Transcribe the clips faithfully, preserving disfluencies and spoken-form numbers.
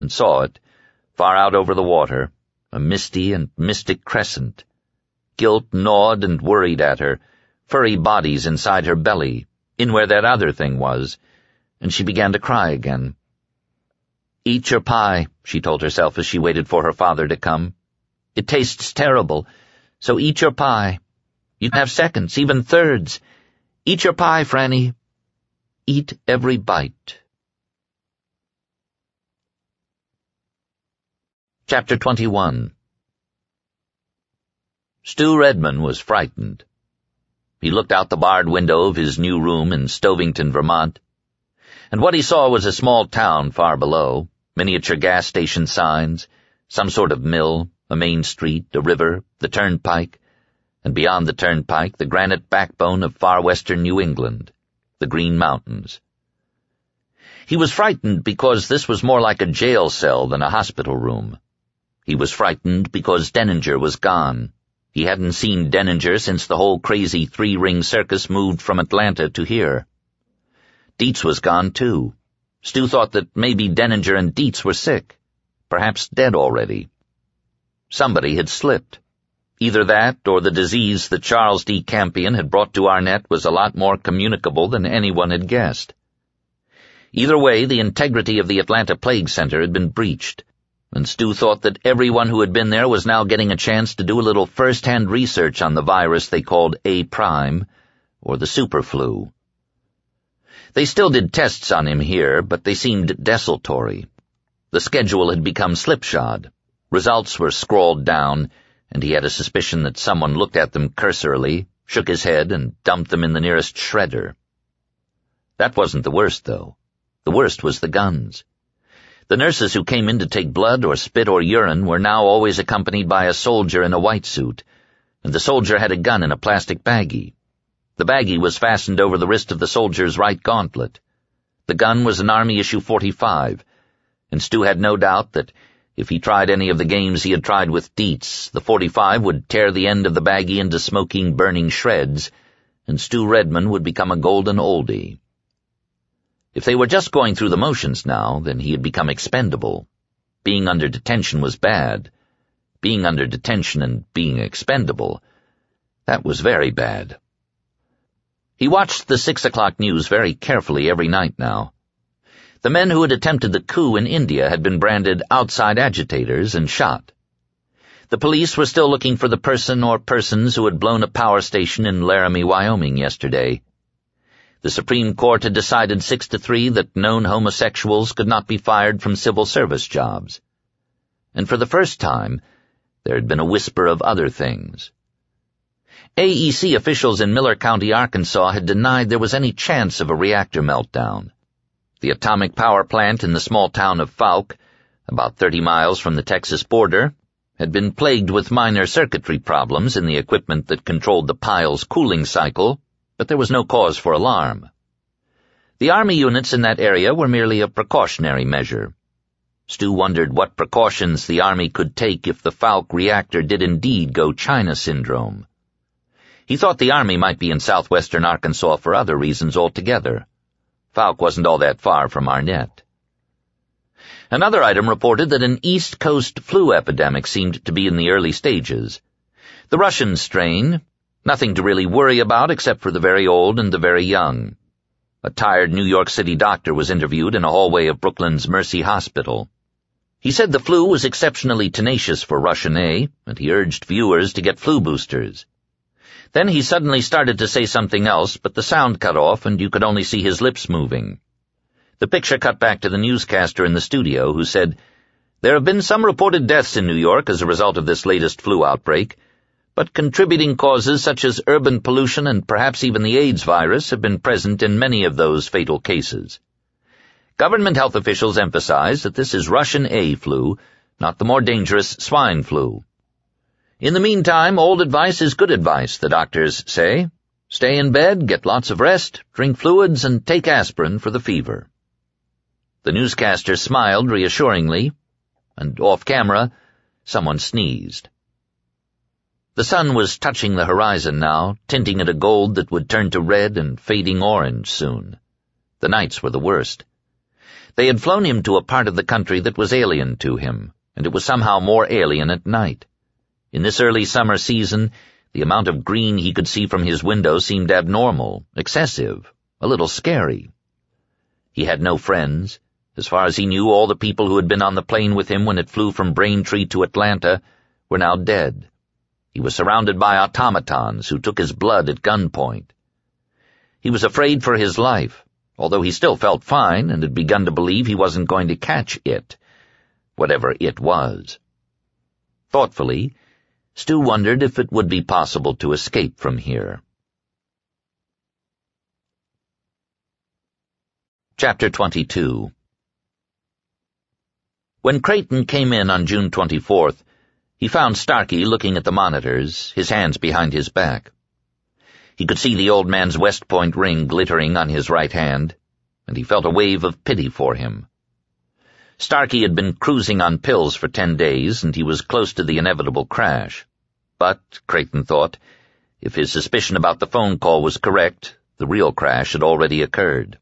and saw it, far out over the water, a misty and mystic crescent. Guilt gnawed and worried at her, furry bodies inside her belly, in where that other thing was, and she began to cry again. "Eat your pie," she told herself as she waited for her father to come. "It tastes terrible, so eat your pie. You can have seconds, even thirds. Eat your pie, Franny. Eat every bite." Chapter twenty-one. Stu Redman was frightened. He looked out the barred window of his new room in Stovington, Vermont, and what he saw was a small town far below, miniature gas station signs, some sort of mill, a main street, a river, the turnpike, and beyond the turnpike the granite backbone of far western New England, the Green Mountains. He was frightened because this was more like a jail cell than a hospital room. He was frightened because Denninger was gone. He hadn't seen Denninger since the whole crazy three-ring circus moved from Atlanta to here. Dietz was gone, too. Stu thought that maybe Denninger and Dietz were sick, perhaps dead already. Somebody had slipped. Either that or the disease that Charles D. Campion had brought to Arnett was a lot more communicable than anyone had guessed. Either way, the integrity of the Atlanta Plague Center had been breached, and Stu thought that everyone who had been there was now getting a chance to do a little first-hand research on the virus they called A Prime, or the superflu. They still did tests on him here, but they seemed desultory. The schedule had become slipshod. Results were scrawled down, and he had a suspicion that someone looked at them cursorily, shook his head, and dumped them in the nearest shredder. That wasn't the worst, though. The worst was the guns. The nurses who came in to take blood or spit or urine were now always accompanied by a soldier in a white suit, and the soldier had a gun in a plastic baggie. The baggie was fastened over the wrist of the soldier's right gauntlet. The gun was an Army issue forty-five, and Stu had no doubt that if he tried any of the games he had tried with Dietz, the forty-five would tear the end of the baggie into smoking, burning shreds, and Stu Redman would become a golden oldie. If they were just going through the motions now, then he had become expendable. Being under detention was bad. Being under detention and being expendable, that was very bad. He watched the six o'clock news very carefully every night now. The men who had attempted the coup in India had been branded outside agitators and shot. The police were still looking for the person or persons who had blown a power station in Laramie, Wyoming yesterday. The Supreme Court had decided six to three that known homosexuals could not be fired from civil service jobs. And for the first time, there had been a whisper of other things. A E C officials in Miller County, Arkansas, had denied there was any chance of a reactor meltdown. The atomic power plant in the small town of Fouke, about thirty miles from the Texas border, had been plagued with minor circuitry problems in the equipment that controlled the pile's cooling cycle, but there was no cause for alarm. The Army units in that area were merely a precautionary measure. Stu wondered what precautions the Army could take if the Fouke reactor did indeed go China syndrome. He thought the Army might be in southwestern Arkansas for other reasons altogether. Fouke wasn't all that far from Arnett. Another item reported that an East Coast flu epidemic seemed to be in the early stages. The Russian strain, nothing to really worry about except for the very old and the very young. A tired New York City doctor was interviewed in a hallway of Brooklyn's Mercy Hospital. He said the flu was exceptionally tenacious for Russian A, and he urged viewers to get flu boosters. Then he suddenly started to say something else, but the sound cut off and you could only see his lips moving. The picture cut back to the newscaster in the studio, who said, "There have been some reported deaths in New York as a result of this latest flu outbreak, but contributing causes such as urban pollution and perhaps even the AIDS virus have been present in many of those fatal cases. Government health officials emphasize that this is Russian A flu, not the more dangerous swine flu. In the meantime, old advice is good advice, the doctors say. Stay in bed, get lots of rest, drink fluids, and take aspirin for the fever." The newscaster smiled reassuringly, and off camera, someone sneezed. The sun was touching the horizon now, tinting it a gold that would turn to red and fading orange soon. The nights were the worst. They had flown him to a part of the country that was alien to him, and it was somehow more alien at night. In this early summer season, the amount of green he could see from his window seemed abnormal, excessive, a little scary. He had no friends. As far as he knew, all the people who had been on the plane with him when it flew from Braintree to Atlanta were now dead. He was surrounded by automatons who took his blood at gunpoint. He was afraid for his life, although he still felt fine and had begun to believe he wasn't going to catch it, whatever it was. Thoughtfully, Stu wondered if it would be possible to escape from here. Chapter twenty-two. When Creighton came in on June twenty-fourth, he found Starkey looking at the monitors, his hands behind his back. He could see the old man's West Point ring glittering on his right hand, and he felt a wave of pity for him. Starkey had been cruising on pills for ten days, and he was close to the inevitable crash. But, Creighton thought, if his suspicion about the phone call was correct, the real crash had already occurred.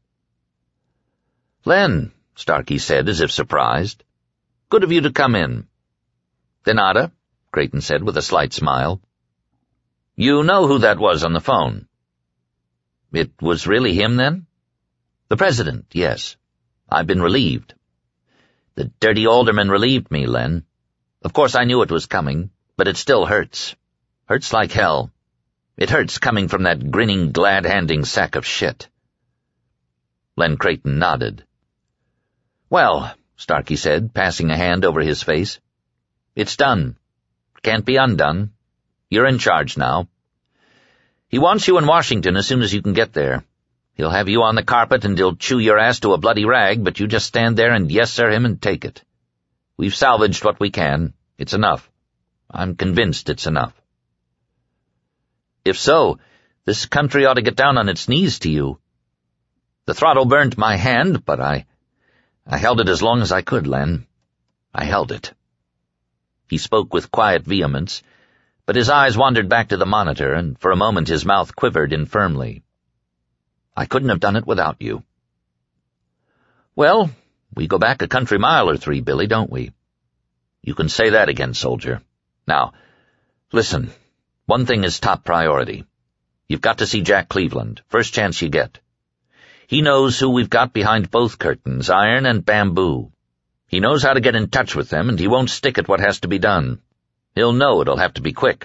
"Len," Starkey said, as if surprised. "Good of you to come in." "De nada," Creighton said with a slight smile. "You know who that was on the phone?" "It was really him, then?" "The president, yes. I've been relieved." "The dirty alderman relieved me, Len. Of course I knew it was coming, but it still hurts. Hurts like hell. It hurts coming from that grinning, glad-handing sack of shit." Len Creighton nodded. "Well," Starkey said, passing a hand over his face, "it's done. Can't be undone. You're in charge now. He wants you in Washington as soon as you can get there. He'll have you on the carpet and he'll chew your ass to a bloody rag, but you just stand there and yes-sir him and take it. We've salvaged what we can. It's enough. I'm convinced it's enough." "If so, this country ought to get down on its knees to you." "The throttle burned my hand, but I... I held it as long as I could, Len. I held it." He spoke with quiet vehemence, but his eyes wandered back to the monitor, and for a moment his mouth quivered infirmly. "I couldn't have done it without you." "Well, we go back a country mile or three, Billy, don't we?" "You can say that again, soldier. Now, listen, one thing is top priority. You've got to see Jack Cleveland, first chance you get. He knows who we've got behind both curtains, Iron and Bamboo. He knows how to get in touch with them, and he won't stick at what has to be done. He'll know it'll have to be quick."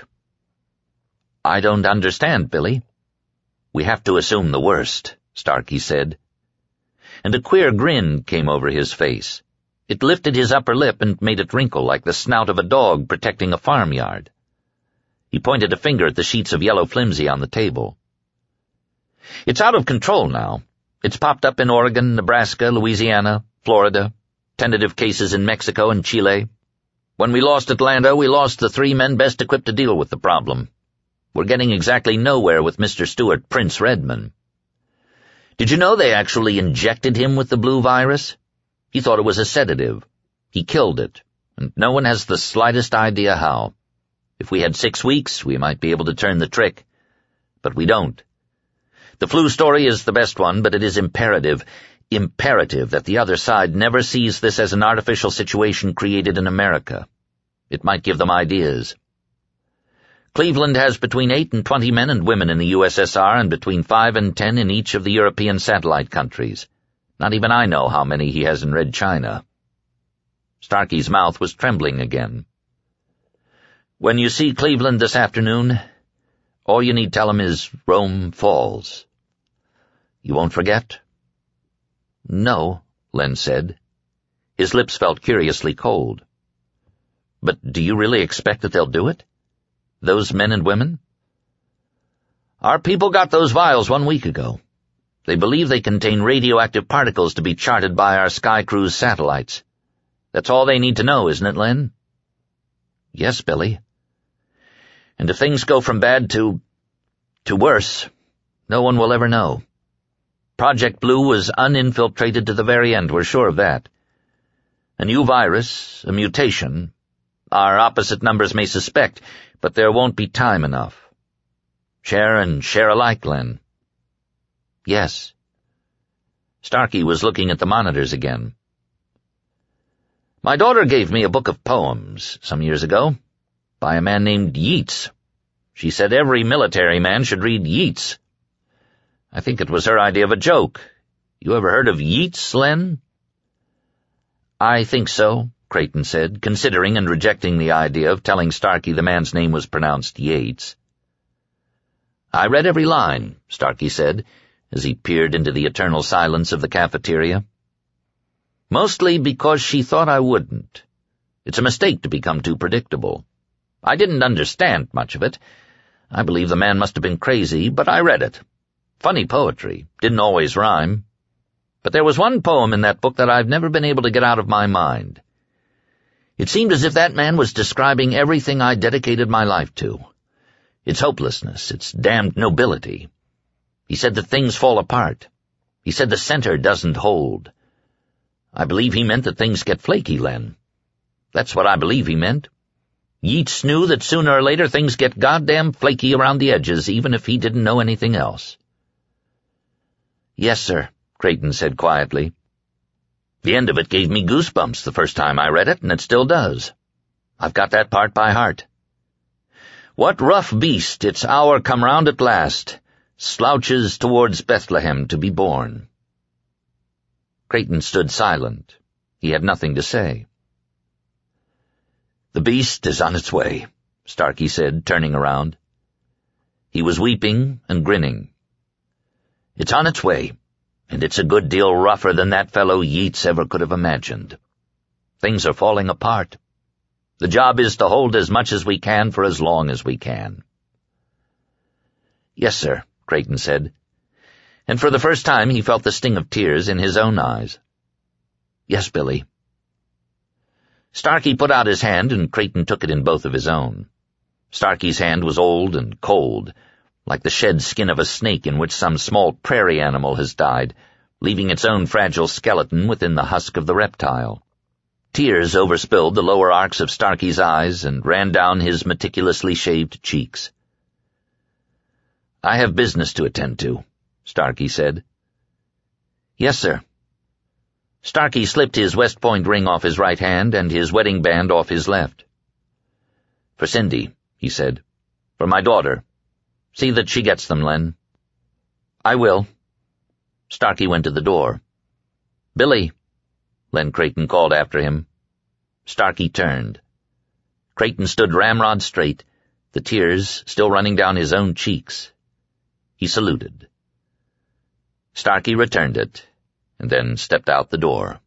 "I don't understand, Billy." "We have to assume the worst," Starkey said. And a queer grin came over his face. It lifted his upper lip and made it wrinkle like the snout of a dog protecting a farmyard. He pointed a finger at the sheets of yellow flimsy on the table. "It's out of control now. It's popped up in Oregon, Nebraska, Louisiana, Florida, tentative cases in Mexico and Chile. When we lost Atlanta, we lost the three men best equipped to deal with the problem. We're getting exactly nowhere with Mister Stuart Prince Redman. Did you know they actually injected him with the blue virus? He thought it was a sedative. He killed it, and no one has the slightest idea how. If we had six weeks, we might be able to turn the trick. But we don't. The flu story is the best one, but it is imperative, imperative that the other side never sees this as an artificial situation created in America. It might give them ideas. Cleveland has between eight and twenty men and women in the U S S R and between five and ten in each of the European satellite countries. Not even I know how many he has in Red China." Starkey's mouth was trembling again. "When you see Cleveland this afternoon, all you need tell him is Rome falls. You won't forget?" "No," Len said. His lips felt curiously cold. "But do you really expect that they'll do it? Those men and women?" "Our people got those vials one week ago. They believe they contain radioactive particles to be charted by our Sky Cruise satellites. That's all they need to know, isn't it, Len?" "Yes, Billy. And if things go from bad to... to worse, no one will ever know. Project Blue was uninfiltrated to the very end, we're sure of that. A new virus, a mutation. Our opposite numbers may suspect, but there won't be time enough. Share and share alike, Len." "Yes." Starkey was looking at the monitors again. "My daughter gave me a book of poems some years ago, by a man named Yeats. She said every military man should read Yeats. I think it was her idea of a joke. You ever heard of Yeats, Len?" "I think so," Creighton said, considering and rejecting the idea of telling Starkey the man's name was pronounced Yates. "I read every line," Starkey said, as he peered into the eternal silence of the cafeteria. "Mostly because she thought I wouldn't. It's a mistake to become too predictable. I didn't understand much of it. I believe the man must have been crazy, but I read it. Funny poetry, didn't always rhyme. But there was one poem in that book that I've never been able to get out of my mind. It seemed as if that man was describing everything I dedicated my life to. Its hopelessness, its damned nobility. He said that things fall apart. He said the center doesn't hold. I believe he meant that things get flaky, Len. That's what I believe he meant. Yeats knew that sooner or later things get goddamn flaky around the edges, even if he didn't know anything else." "Yes, sir," Creighton said quietly. "The end of it gave me goosebumps the first time I read it, and it still does. I've got that part by heart. What rough beast, its hour come round at last, slouches towards Bethlehem to be born." Creighton stood silent. He had nothing to say. "The beast is on its way," Starkey said, turning around. He was weeping and grinning. "It's on its way, and it's a good deal rougher than that fellow Yeats ever could have imagined. Things are falling apart. The job is to hold as much as we can for as long as we can." "Yes, sir," Creighton said, and for the first time he felt the sting of tears in his own eyes. "Yes, Billy." Starkey put out his hand, and Creighton took it in both of his own. Starkey's hand was old and cold, like the shed skin of a snake in which some small prairie animal has died, leaving its own fragile skeleton within the husk of the reptile. Tears overspilled the lower arcs of Starkey's eyes and ran down his meticulously shaved cheeks. "I have business to attend to," Starkey said. "Yes, sir." Starkey slipped his West Point ring off his right hand and his wedding band off his left. "For Cindy," he said. "For my daughter. See that she gets them, Len." "I will." Starkey went to the door. "Billy," Len Creighton called after him. Starkey turned. Creighton stood ramrod straight, the tears still running down his own cheeks. He saluted. Starkey returned it, and then stepped out the door.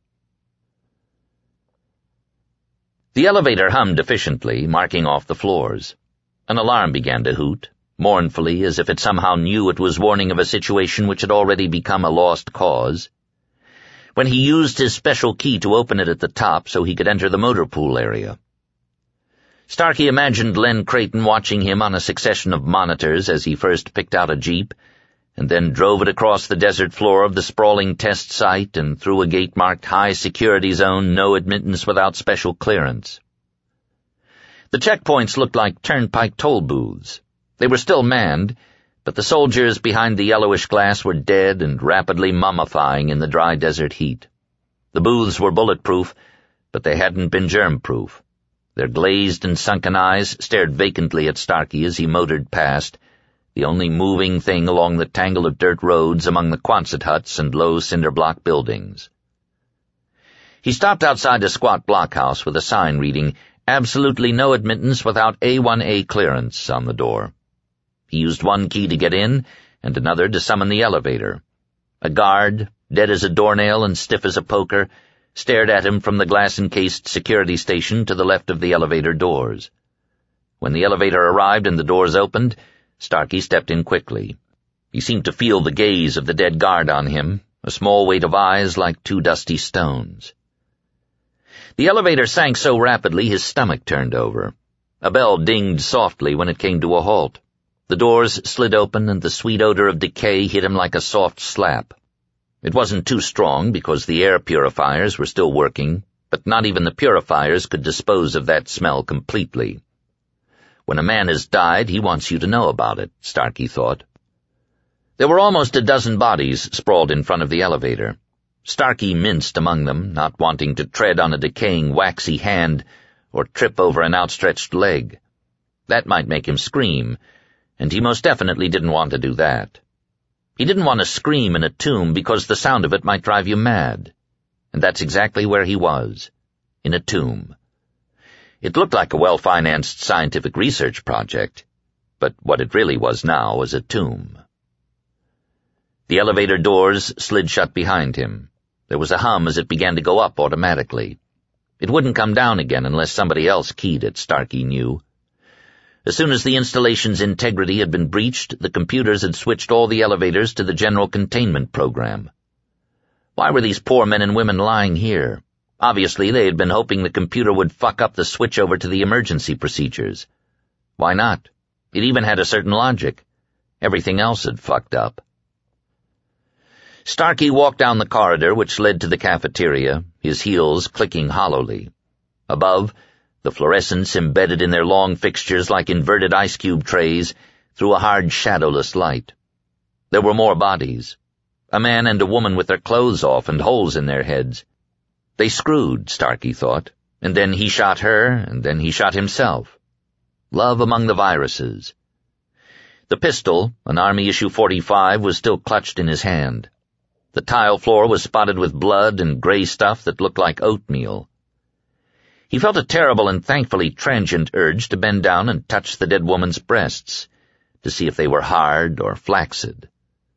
The elevator hummed efficiently, marking off the floors. An alarm began to hoot, mournfully, as if it somehow knew it was warning of a situation which had already become a lost cause. When he used his special key to open it at the top so he could enter the motor pool area. Starkey imagined Len Creighton watching him on a succession of monitors as he first picked out a Jeep, and then drove it across the desert floor of the sprawling test site and through a gate marked High Security Zone, no admittance without special clearance. The checkpoints looked like turnpike toll booths. They were still manned, but the soldiers behind the yellowish glass were dead and rapidly mummifying in the dry desert heat. The booths were bulletproof, but they hadn't been germ-proof. Their glazed and sunken eyes stared vacantly at Starkey as he motored past, the only moving thing along the tangle of dirt roads among the Quonset huts and low cinder-block buildings. He stopped outside a squat blockhouse with a sign reading, "Absolutely no admittance without A one A clearance," on the door. He used one key to get in, and another to summon the elevator. A guard, dead as a doornail and stiff as a poker, stared at him from the glass-encased security station to the left of the elevator doors. When the elevator arrived and the doors opened, Starkey stepped in quickly. He seemed to feel the gaze of the dead guard on him, a small weight of eyes like two dusty stones. The elevator sank so rapidly his stomach turned over. A bell dinged softly when it came to a halt. The doors slid open and the sweet odor of decay hit him like a soft slap. It wasn't too strong because the air purifiers were still working, but not even the purifiers could dispose of that smell completely. When a man has died, he wants you to know about it, Starkey thought. There were almost a dozen bodies sprawled in front of the elevator. Starkey minced among them, not wanting to tread on a decaying waxy hand or trip over an outstretched leg. That might make him scream, and he most definitely didn't want to do that. He didn't want to scream in a tomb because the sound of it might drive you mad. And that's exactly where he was, in a tomb. It looked like a well-financed scientific research project, but what it really was now was a tomb. The elevator doors slid shut behind him. There was a hum as it began to go up automatically. It wouldn't come down again unless somebody else keyed it, Starkey knew. As soon as the installation's integrity had been breached, the computers had switched all the elevators to the general containment program. Why were these poor men and women lying here? Obviously, they had been hoping the computer would fuck up the switch over to the emergency procedures. Why not? It even had a certain logic. Everything else had fucked up. Starkey walked down the corridor which led to the cafeteria, his heels clicking hollowly. Above, the fluorescents embedded in their long fixtures like inverted ice cube trays threw a hard shadowless light. There were more bodies. A man and a woman with their clothes off and holes in their heads. They screwed, Starkey thought, and then he shot her, and then he shot himself. Love among the viruses. The pistol, an Army issue forty-five, was still clutched in his hand. The tile floor was spotted with blood and gray stuff that looked like oatmeal. He felt a terrible and thankfully transient urge to bend down and touch the dead woman's breasts, to see if they were hard or flaccid.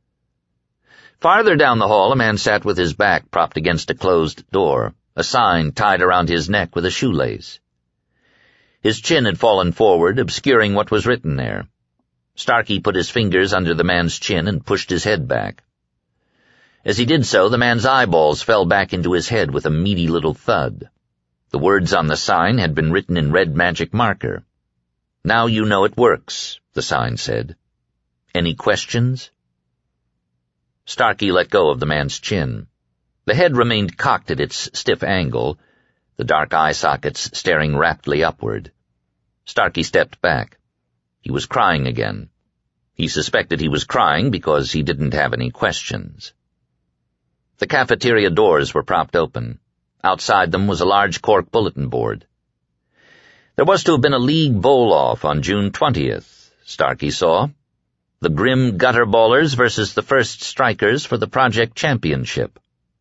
Farther down the hall, a man sat with his back propped against a closed door, a sign tied around his neck with a shoelace. His chin had fallen forward, obscuring what was written there. Starkey put his fingers under the man's chin and pushed his head back. As he did so, the man's eyeballs fell back into his head with a meaty little thud. The words on the sign had been written in red magic marker. "Now you know it works," the sign said. "Any questions?" Starkey let go of the man's chin. The head remained cocked at its stiff angle, the dark eye sockets staring raptly upward. Starkey stepped back. He was crying again. He suspected he was crying because he didn't have any questions. The cafeteria doors were propped open. Outside them was a large cork bulletin board. There was to have been a league bowl-off on June twentieth, Starkey saw. The Grim Gutter Ballers versus the First Strikers for the Project Championship.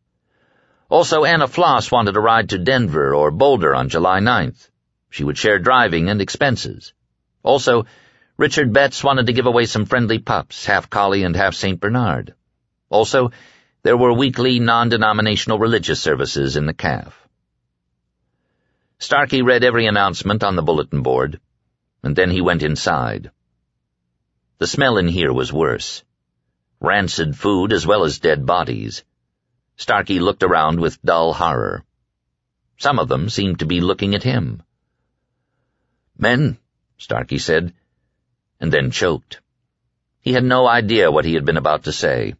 Also, Anna Floss wanted a ride to Denver or Boulder on July ninth. She would share driving and expenses. Also, Richard Betts wanted to give away some friendly pups, half collie and half Saint Bernard. Also, there were weekly non-denominational religious services in the caf. Starkey read every announcement on the bulletin board, and then he went inside. The smell in here was worse. Rancid food as well as dead bodies. Starkey looked around with dull horror. Some of them seemed to be looking at him. "Men," Starkey said, and then choked. He had no idea what he had been about to say.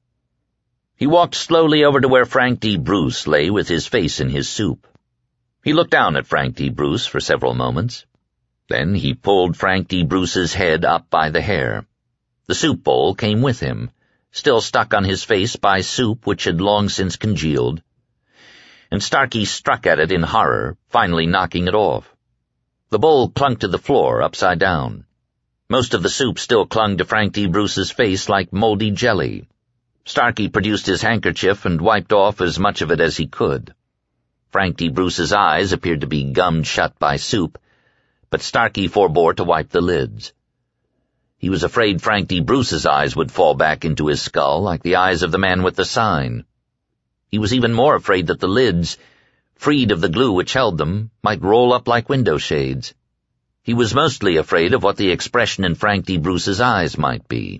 He walked slowly over to where Frank D. Bruce lay with his face in his soup. He looked down at Frank D. Bruce for several moments. Then he pulled Frank D. Bruce's head up by the hair. The soup bowl came with him, still stuck on his face by soup which had long since congealed. And Starkey struck at it in horror, finally knocking it off. The bowl clunked to the floor, upside down. Most of the soup still clung to Frank D. Bruce's face like moldy jelly. Starkey produced his handkerchief and wiped off as much of it as he could. Frank D. Bruce's eyes appeared to be gummed shut by soup, but Starkey forbore to wipe the lids. He was afraid Frank D. Bruce's eyes would fall back into his skull like the eyes of the man with the sign. He was even more afraid that the lids, freed of the glue which held them, might roll up like window shades. He was mostly afraid of what the expression in Frank D. Bruce's eyes might be.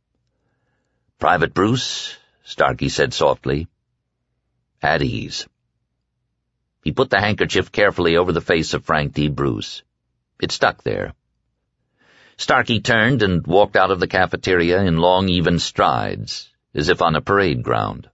"Private Bruce," Starkey said softly. "At ease." He put the handkerchief carefully over the face of Frank D. Bruce. It stuck there. Starkey turned and walked out of the cafeteria in long, even strides, as if on a parade ground.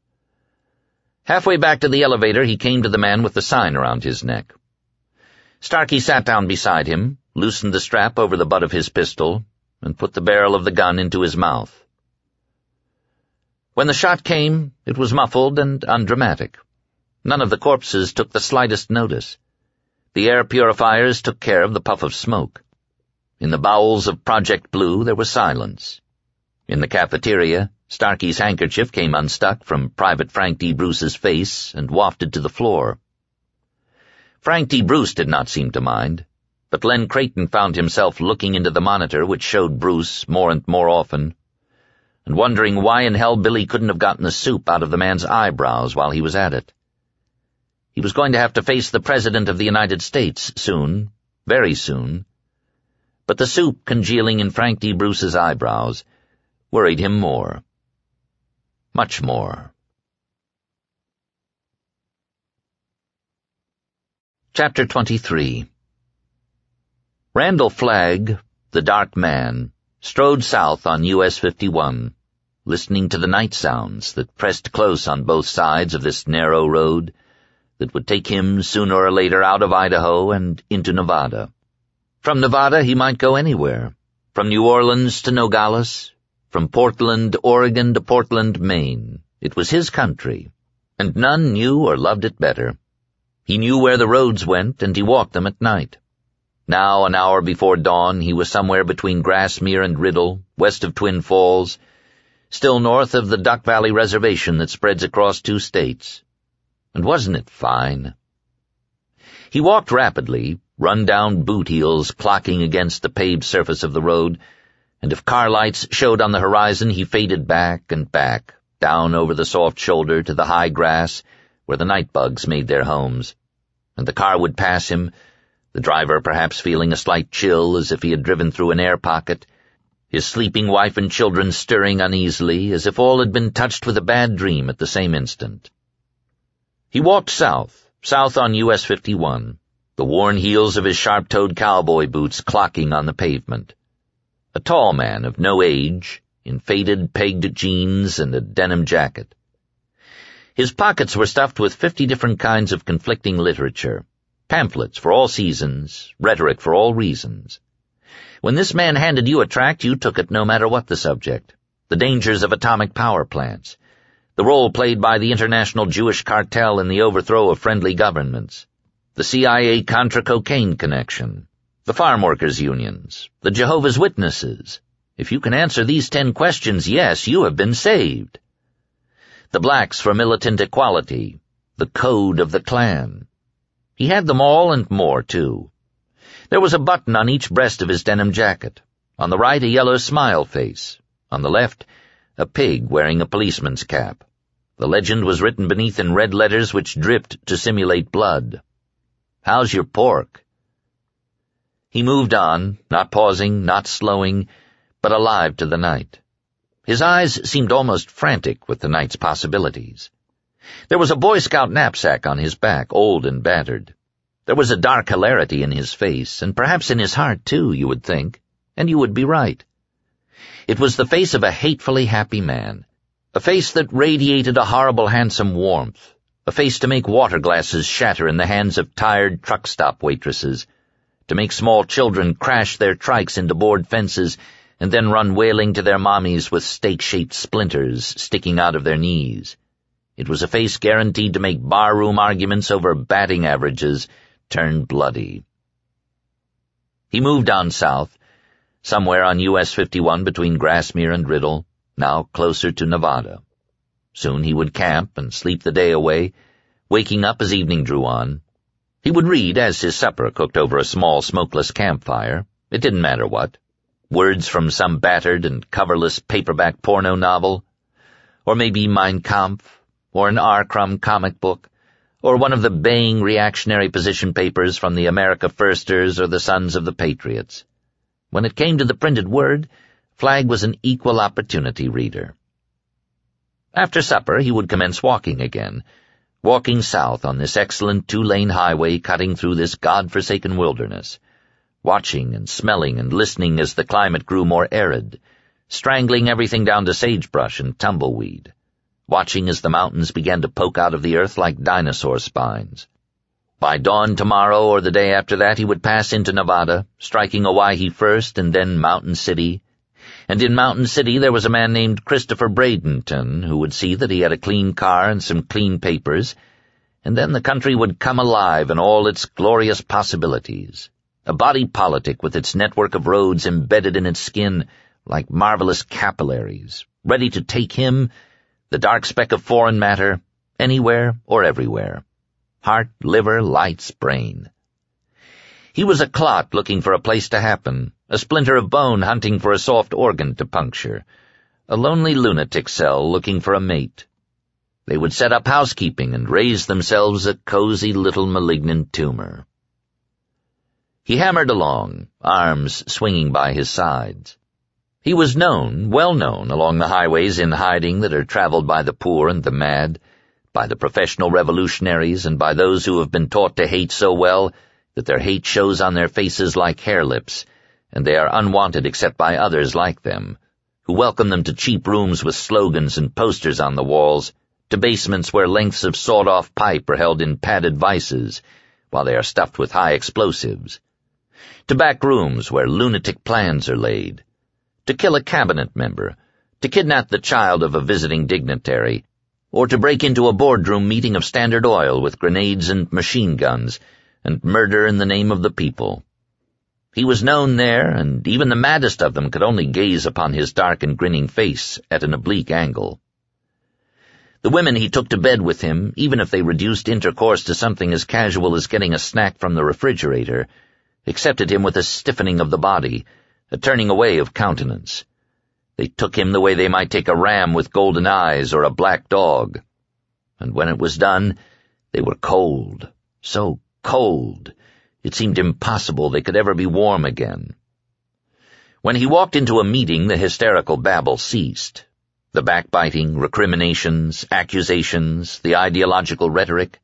Halfway back to the elevator, he came to the man with the sign around his neck. Starkey sat down beside him, loosened the strap over the butt of his pistol, and put the barrel of the gun into his mouth. When the shot came, it was muffled and undramatic. None of the corpses took the slightest notice. The air purifiers took care of the puff of smoke. In the bowels of Project Blue there was silence. In the cafeteria, Starkey's handkerchief came unstuck from Private Frank D. Bruce's face and wafted to the floor. Frank D. Bruce did not seem to mind, but Len Creighton found himself looking into the monitor which showed Bruce more and more often, and wondering why in hell Billy couldn't have gotten the soup out of the man's eyebrows while he was at it. He was going to have to face the President of the United States soon, very soon, but the soup congealing in Frank D. Bruce's eyebrows worried him more. Much more. Chapter twenty-three. Randall Flagg, the dark man, strode south on U S fifty-one, listening to the night sounds that pressed close on both sides of this narrow road that would take him sooner or later out of Idaho and into Nevada. From Nevada he might go anywhere, from New Orleans to Nogales, from Portland, Oregon to Portland, Maine. It was his country, and none knew or loved it better. He knew where the roads went, and he walked them at night. Now, an hour before dawn, he was somewhere between Grassmere and Riddle, west of Twin Falls, still north of the Duck Valley Reservation that spreads across two states. And wasn't it fine? He walked rapidly, run-down boot heels clocking against the paved surface of the road, and if car lights showed on the horizon he faded back and back, down over the soft shoulder to the high grass where the night bugs made their homes. And the car would pass him, the driver perhaps feeling a slight chill as if he had driven through an air pocket, his sleeping wife and children stirring uneasily as if all had been touched with a bad dream at the same instant. He walked south, south on U S fifty-one, the worn heels of his sharp-toed cowboy boots clocking on the pavement. A tall man of no age, in faded pegged jeans and a denim jacket. His pockets were stuffed with fifty different kinds of conflicting literature, pamphlets for all seasons, rhetoric for all reasons. When this man handed you a tract, you took it no matter what the subject. The dangers of atomic power plants, the role played by the international Jewish cartel in the overthrow of friendly governments, the C I A-Contra cocaine connection, the farm workers' unions, the Jehovah's Witnesses. If you can answer these ten questions, yes, you have been saved. The blacks for militant equality, the code of the Klan. He had them all and more, too. There was a button on each breast of his denim jacket. On the right, a yellow smile face. On the left, a pig wearing a policeman's cap. The legend was written beneath in red letters which dripped to simulate blood. "How's your pork?" He moved on, not pausing, not slowing, but alive to the night. His eyes seemed almost frantic with the night's possibilities. There was a Boy Scout knapsack on his back, old and battered. There was a dark hilarity in his face, and perhaps in his heart, too, you would think, and you would be right. It was the face of a hatefully happy man, a face that radiated a horrible handsome warmth, a face to make water glasses shatter in the hands of tired truck stop waitresses, to make small children crash their trikes into board fences and then run wailing to their mommies with stake-shaped splinters sticking out of their knees. It was a face guaranteed to make barroom arguments over batting averages turn bloody. He moved on south, somewhere on U S fifty-one between Grassmere and Riddle, now closer to Nevada. Soon he would camp and sleep the day away, waking up as evening drew on. He would read as his supper cooked over a small smokeless campfire. It didn't matter what. Words from some battered and coverless paperback porno novel, or maybe Mein Kampf, or an R. Crumb comic book, or one of the baying reactionary position papers from the America Firsters or the Sons of the Patriots. When it came to the printed word, Flagg was an equal opportunity reader. After supper he would commence walking again, walking south on this excellent two-lane highway cutting through this God-forsaken wilderness, watching and smelling and listening as the climate grew more arid, strangling everything down to sagebrush and tumbleweed, watching as the mountains began to poke out of the earth like dinosaur spines. By dawn tomorrow or the day after that he would pass into Nevada, striking Owyhee first and then Mountain City, And in Mountain City there was a man named Christopher Bradenton who would see that he had a clean car and some clean papers, and then the country would come alive in all its glorious possibilities. A body politic with its network of roads embedded in its skin like marvelous capillaries, ready to take him, the dark speck of foreign matter, anywhere or everywhere. Heart, liver, lights, brain. He was a clot looking for a place to happen, a splinter of bone hunting for a soft organ to puncture, a lonely lunatic cell looking for a mate. They would set up housekeeping and raise themselves a cozy little malignant tumor. He hammered along, arms swinging by his sides. He was known, well known, along the highways in hiding that are traveled by the poor and the mad, by the professional revolutionaries and by those who have been taught to hate so well that their hate shows on their faces like hair lips, and they are unwanted except by others like them, who welcome them to cheap rooms with slogans and posters on the walls, to basements where lengths of sawed-off pipe are held in padded vices, while they are stuffed with high explosives, to back rooms where lunatic plans are laid, to kill a cabinet member, to kidnap the child of a visiting dignitary, or to break into a boardroom meeting of Standard Oil with grenades and machine guns, and murder in the name of the people. He was known there, and even the maddest of them could only gaze upon his dark and grinning face at an oblique angle. The women he took to bed with him, even if they reduced intercourse to something as casual as getting a snack from the refrigerator, accepted him with a stiffening of the body, a turning away of countenance. They took him the way they might take a ram with golden eyes or a black dog. And when it was done, they were cold, so cold, it seemed impossible they could ever be warm again. When he walked into a meeting, the hysterical babble ceased. The backbiting, recriminations, accusations, the ideological rhetoric.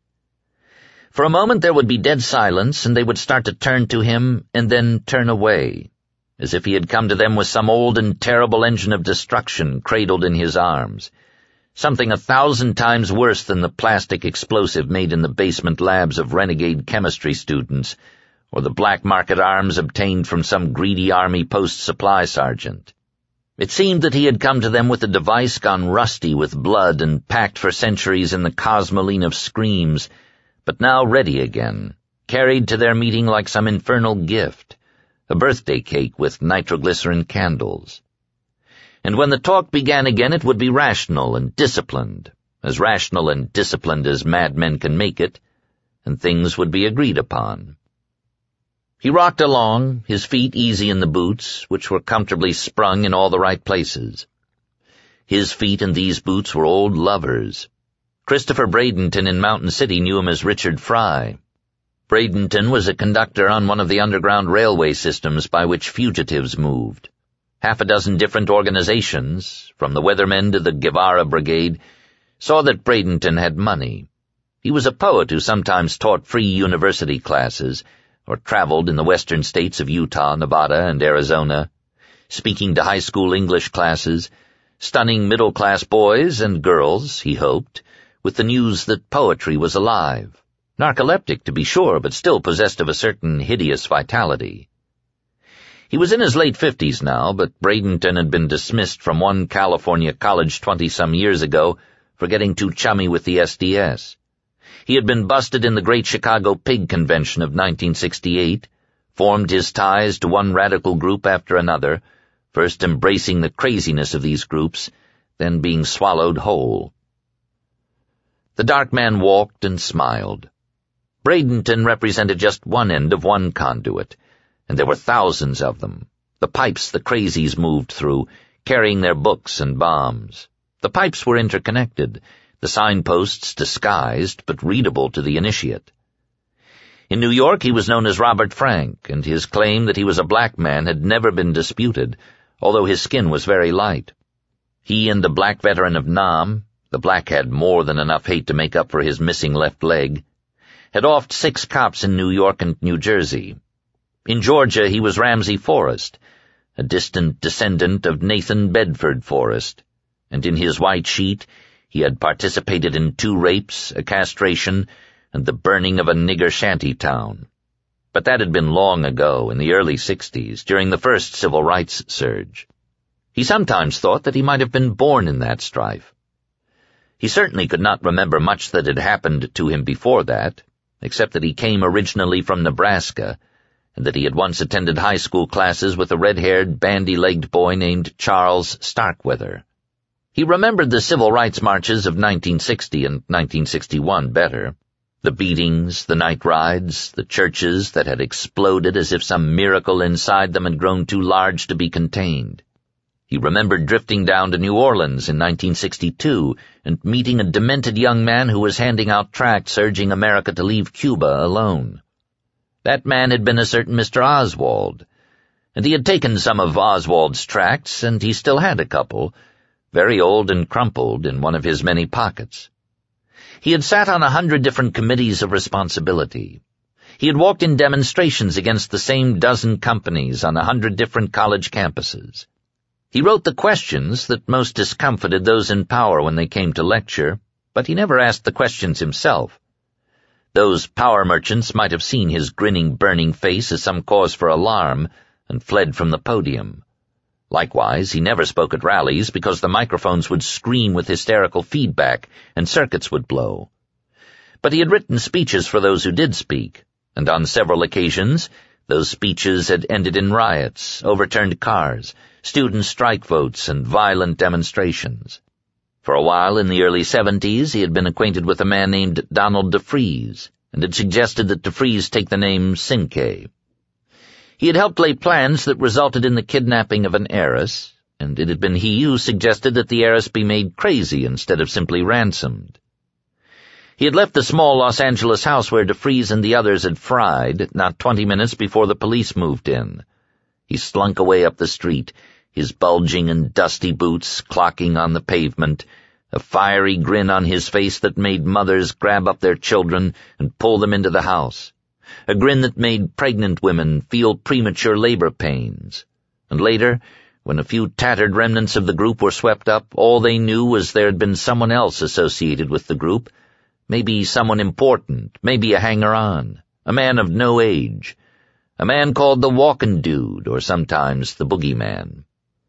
For a moment there would be dead silence, and they would start to turn to him and then turn away, as if he had come to them with some old and terrible engine of destruction cradled in his arms, something a thousand times worse than the plastic explosive made in the basement labs of renegade chemistry students, or the black market arms obtained from some greedy army post supply sergeant. It seemed that he had come to them with a device gone rusty with blood and packed for centuries in the cosmoline of screams, but now ready again, carried to their meeting like some infernal gift, a birthday cake with nitroglycerin candles. And when the talk began again, it would be rational and disciplined, as rational and disciplined as madmen can make it, and things would be agreed upon. He rocked along, his feet easy in the boots, which were comfortably sprung in all the right places. His feet in these boots were old lovers. Christopher Bradenton in Mountain City knew him as Richard Fry. Bradenton was a conductor on one of the underground railway systems by which fugitives moved. Half a dozen different organizations, from the Weathermen to the Guevara Brigade, saw that Bradenton had money. He was a poet who sometimes taught free university classes, or traveled in the western states of Utah, Nevada, and Arizona, speaking to high school English classes, stunning middle-class boys and girls, he hoped, with the news that poetry was alive. Narcoleptic, to be sure, but still possessed of a certain hideous vitality. He was in his late fifties now, but Bradenton had been dismissed from one California college twenty-some years ago for getting too chummy with the S D S. He had been busted in the Great Chicago Pig Convention of nineteen sixty-eight, formed his ties to one radical group after another, first embracing the craziness of these groups, then being swallowed whole. The dark man walked and smiled. Bradenton represented just one end of one conduit, and there were thousands of them, the pipes the crazies moved through, carrying their books and bombs. The pipes were interconnected, the signposts disguised but readable to the initiate. In New York he was known as Robert Frank, and his claim that he was a black man had never been disputed, although his skin was very light. He and the black veteran of Nam, the black had more than enough hate to make up for his missing left leg, had offed six cops in New York and New Jersey. In Georgia he was Ramsey Forrest, a distant descendant of Nathan Bedford Forrest, and in his white sheet he had participated in two rapes, a castration, and the burning of a nigger shanty town. But that had been long ago, in the early sixties, during the first civil rights surge. He sometimes thought that he might have been born in that strife. He certainly could not remember much that had happened to him before that, except that he came originally from Nebraska, and that he had once attended high school classes with a red-haired, bandy-legged boy named Charles Starkweather. He remembered the civil rights marches of nineteen sixty and nineteen sixty-one better, the beatings, the night rides, the churches that had exploded as if some miracle inside them had grown too large to be contained. He remembered drifting down to New Orleans in nineteen sixty-two and meeting a demented young man who was handing out tracts urging America to leave Cuba alone. That man had been a certain Mister Oswald, and he had taken some of Oswald's tracts, and he still had a couple, very old and crumpled, in one of his many pockets. He had sat on a hundred different committees of responsibility. He had walked in demonstrations against the same dozen companies on a hundred different college campuses. He wrote the questions that most discomfited those in power when they came to lecture, but he never asked the questions himself. Those power merchants might have seen his grinning, burning face as some cause for alarm and fled from the podium. Likewise, he never spoke at rallies because the microphones would scream with hysterical feedback and circuits would blow. But he had written speeches for those who did speak, and on several occasions those speeches had ended in riots, overturned cars, student strike votes, and violent demonstrations. For a while in the early seventies, he had been acquainted with a man named Donald DeFreeze, and had suggested that DeFreeze take the name Cinque. He had helped lay plans that resulted in the kidnapping of an heiress, and it had been he who suggested that the heiress be made crazy instead of simply ransomed. He had left the small Los Angeles house where DeFreeze and the others had fried not twenty minutes before the police moved in. He slunk away up the street, his bulging and dusty boots clocking on the pavement, a fiery grin on his face that made mothers grab up their children and pull them into the house, a grin that made pregnant women feel premature labor pains. And later, when a few tattered remnants of the group were swept up, all they knew was there had been someone else associated with the group, maybe someone important, maybe a hanger-on, a man of no age, a man called the Walkin' Dude, or sometimes the Boogeyman.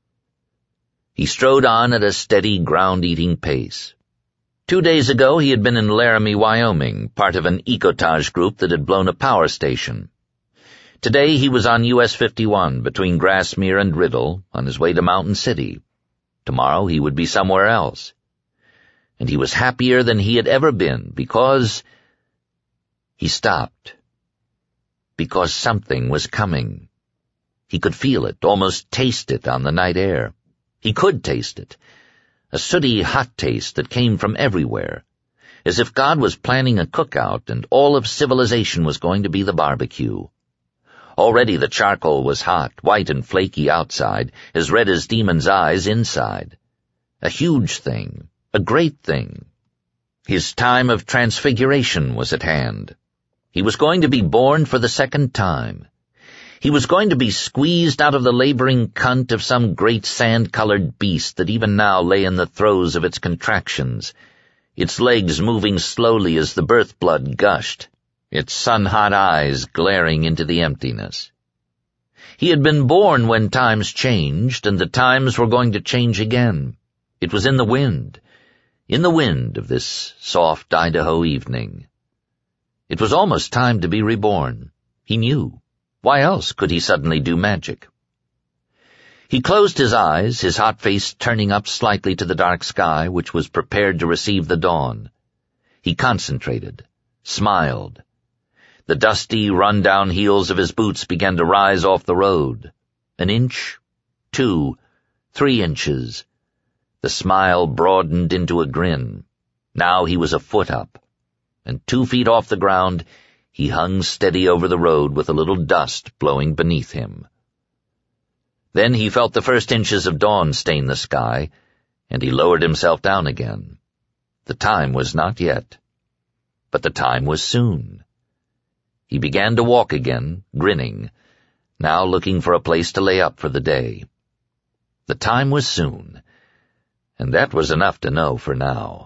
He strode on at a steady, ground-eating pace. Two days ago he had been in Laramie, Wyoming, part of an ecotage group that had blown a power station. Today he was on U S fifty-one, between Grassmere and Riddle, on his way to Mountain City. Tomorrow he would be somewhere else. And he was happier than he had ever been, because... He stopped. Because something was coming. He could feel it, almost taste it on the night air. He could taste it, a sooty, hot taste that came from everywhere, as if God was planning a cookout and all of civilization was going to be the barbecue. Already the charcoal was hot, white and flaky outside, as red as demons' eyes inside. A huge thing, a great thing. His time of transfiguration was at hand. He was going to be born for the second time. He was going to be squeezed out of the laboring cunt of some great sand-colored beast that even now lay in the throes of its contractions, its legs moving slowly as the birth blood gushed, its sun-hot eyes glaring into the emptiness. He had been born when times changed, and the times were going to change again. It was in the wind, in the wind of this soft Idaho evening. It was almost time to be reborn. He knew. Why else could he suddenly do magic? He closed his eyes, his hot face turning up slightly to the dark sky, which was prepared to receive the dawn. He concentrated, smiled. The dusty, run-down heels of his boots began to rise off the road. An inch, two, three inches. The smile broadened into a grin. Now he was a foot up, and two feet off the ground, he hung steady over the road with a little dust blowing beneath him. Then he felt the first inches of dawn stain the sky, and he lowered himself down again. The time was not yet, but the time was soon. He began to walk again, grinning, now looking for a place to lay up for the day. The time was soon, and that was enough to know for now.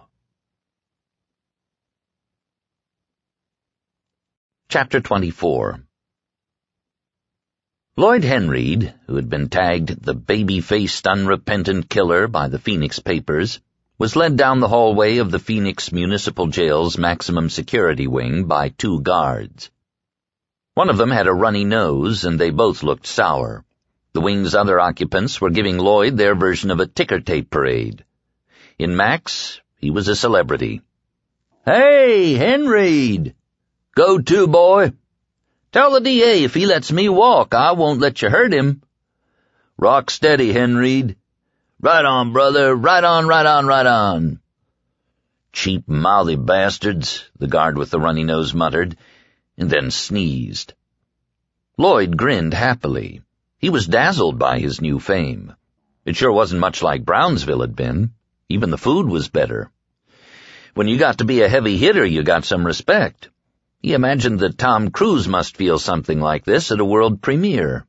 Chapter twenty-four. Lloyd Henreid, who had been tagged the baby-faced unrepentant killer by the Phoenix papers, was led down the hallway of the Phoenix Municipal Jail's maximum security wing by two guards. One of them had a runny nose, and they both looked sour. The wing's other occupants were giving Lloyd their version of a ticker tape parade. In Max, he was a celebrity. "Hey, Henreid! Go to, boy! Tell the D A if he lets me walk, I won't let you hurt him. Rock steady, Henreid. Right on, brother, right on, right on, right on." "Cheap, mouthy bastards," the guard with the runny nose muttered, and then sneezed. Lloyd grinned happily. He was dazzled by his new fame. It sure wasn't much like Brownsville had been. Even the food was better. When you got to be a heavy hitter, you got some respect. He imagined that Tom Cruise must feel something like this at a world premiere.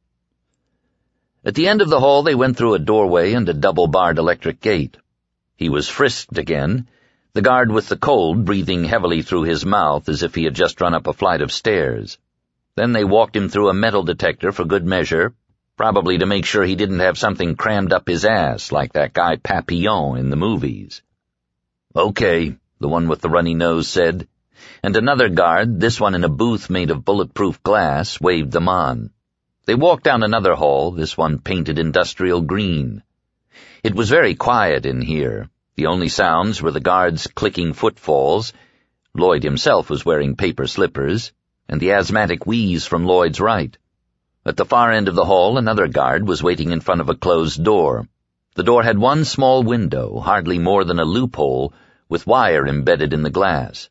At the end of the hall, they went through a doorway and a double-barred electric gate. He was frisked again, the guard with the cold breathing heavily through his mouth as if he had just run up a flight of stairs. Then they walked him through a metal detector for good measure, probably to make sure he didn't have something crammed up his ass like that guy Papillon in the movies. "Okay," the one with the runny nose said, and another guard, this one in a booth made of bulletproof glass, waved them on. They walked down another hall, this one painted industrial green. It was very quiet in here. The only sounds were the guards' clicking footfalls. Lloyd himself was wearing paper slippers, and the asthmatic wheeze from Lloyd's right. At the far end of the hall, another guard was waiting in front of a closed door. The door had one small window, hardly more than a loophole, with wire embedded in the glass.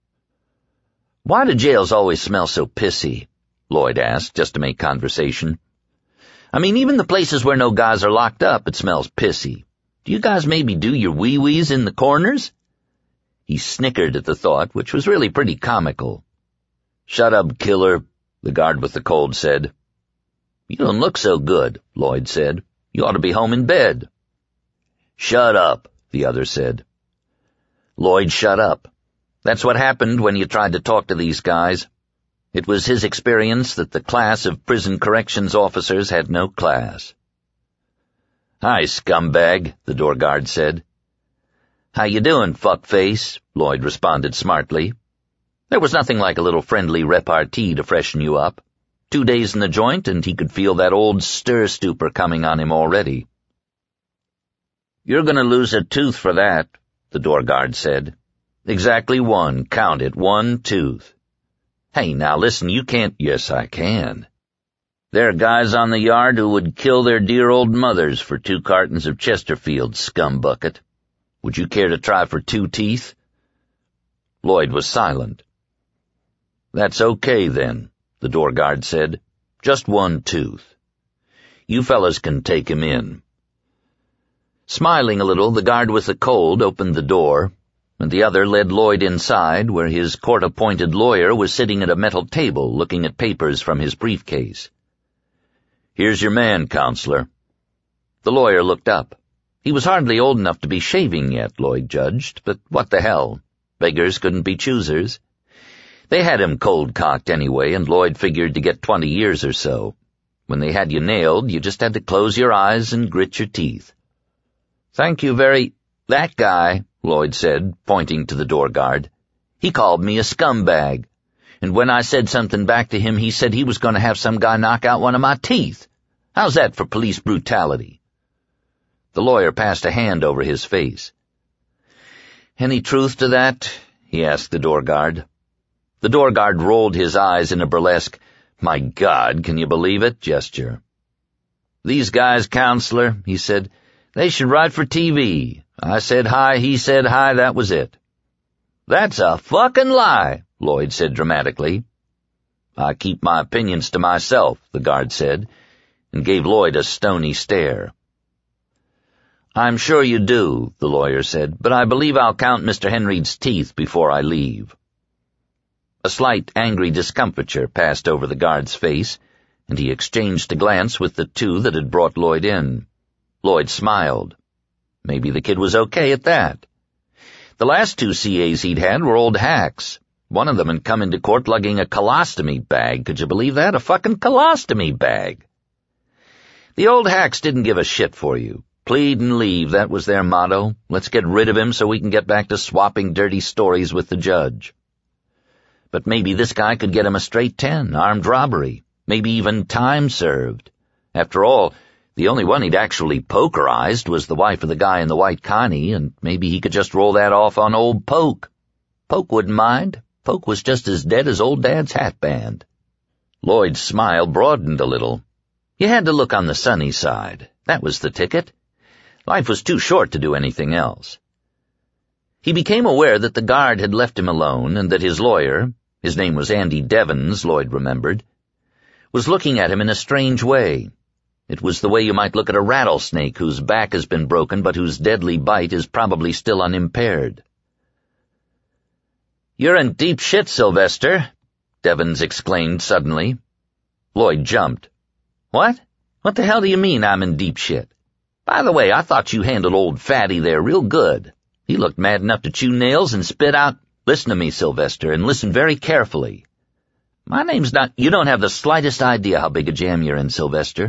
"Why do jails always smell so pissy?" Lloyd asked, just to make conversation. "I mean, even the places where no guys are locked up, it smells pissy. Do you guys maybe do your wee-wees in the corners?" He snickered at the thought, which was really pretty comical. "Shut up, killer," the guard with the cold said. "You don't look so good," Lloyd said. "You ought to be home in bed." "Shut up," the other said. Lloyd shut up. That's what happened when you tried to talk to these guys. It was his experience that the class of prison corrections officers had no class. "Hi, scumbag," the door guard said. "How you doing, fuckface?" Lloyd responded smartly. There was nothing like a little friendly repartee to freshen you up. Two days in the joint, and he could feel that old stir-stupor coming on him already. "You're going to lose a tooth for that," the door guard said. "Exactly one. Count it. One tooth." "Hey, now listen, you can't—" "Yes, I can. There are guys on the yard who would kill their dear old mothers for two cartons of Chesterfield, scumbucket. Would you care to try for two teeth?" Lloyd was silent. "That's okay, then," the door guard said. "Just one tooth. You fellas can take him in." Smiling a little, the guard with the cold opened the door, and the other led Lloyd inside, where his court-appointed lawyer was sitting at a metal table looking at papers from his briefcase. "Here's your man, counselor." The lawyer looked up. He was hardly old enough to be shaving yet, Lloyd judged, but what the hell? Beggars couldn't be choosers. They had him cold-cocked anyway, and Lloyd figured to get twenty years or so. When they had you nailed, you just had to close your eyes and grit your teeth. "Thank you very—" "That guy," Lloyd said, pointing to the door guard. "He called me a scumbag. And when I said something back to him, he said he was going to have some guy knock out one of my teeth. How's that for police brutality?" The lawyer passed a hand over his face. "Any truth to that?" he asked the door guard. The door guard rolled his eyes in a burlesque, "My God, can you believe it?" gesture. "These guys, counselor," he said, "they should write for T V. I said hi, he said hi, that was it." "That's a fucking lie," Lloyd said dramatically. "I keep my opinions to myself," the guard said, and gave Lloyd a stony stare. "I'm sure you do," the lawyer said, "but I believe I'll count Mister Henreid's teeth before I leave." A slight angry discomfiture passed over the guard's face, and he exchanged a glance with the two that had brought Lloyd in. Lloyd smiled. Maybe the kid was okay at that. The last two C As he'd had were old hacks. One of them had come into court lugging a colostomy bag. Could you believe that? A fucking colostomy bag. The old hacks didn't give a shit for you. Plead and leave, that was their motto. Let's get rid of him so we can get back to swapping dirty stories with the judge. But maybe this guy could get him a straight ten, armed robbery, maybe even time served. After all, the only one he'd actually pokerized was the wife of the guy in the white Connie, and maybe he could just roll that off on old Poke. Poke wouldn't mind. Poke was just as dead as old Dad's hat band. Lloyd's smile broadened a little. You had to look on the sunny side. That was the ticket. Life was too short to do anything else. He became aware that the guard had left him alone and that his lawyer, his name was Andy Devens, Lloyd remembered, was looking at him in a strange way. It was the way you might look at a rattlesnake whose back has been broken but whose deadly bite is probably still unimpaired. "You're in deep shit, Sylvester," Devens exclaimed suddenly. Lloyd jumped. "What? What the hell do you mean I'm in deep shit? By the way, I thought you handled old Fatty there real good. He looked mad enough to chew nails and spit out—" "Listen to me, Sylvester, and listen very carefully. My name's not— You don't have the slightest idea how big a jam you're in, Sylvester."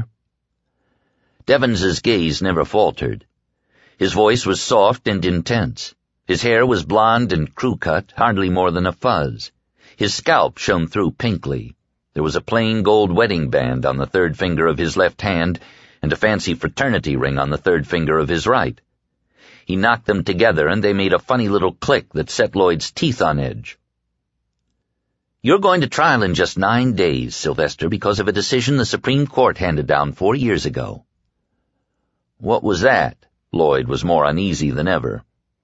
Devens's gaze never faltered. His voice was soft and intense. His hair was blonde and crew-cut, hardly more than a fuzz. His scalp shone through pinkly. There was a plain gold wedding band on the third finger of his left hand and a fancy fraternity ring on the third finger of his right. He knocked them together, and they made a funny little click that set Lloyd's teeth on edge. "You're going to trial in just nine days, Sylvester, because of a decision the Supreme Court handed down four years ago." "What was that?" Lloyd was more uneasy than ever.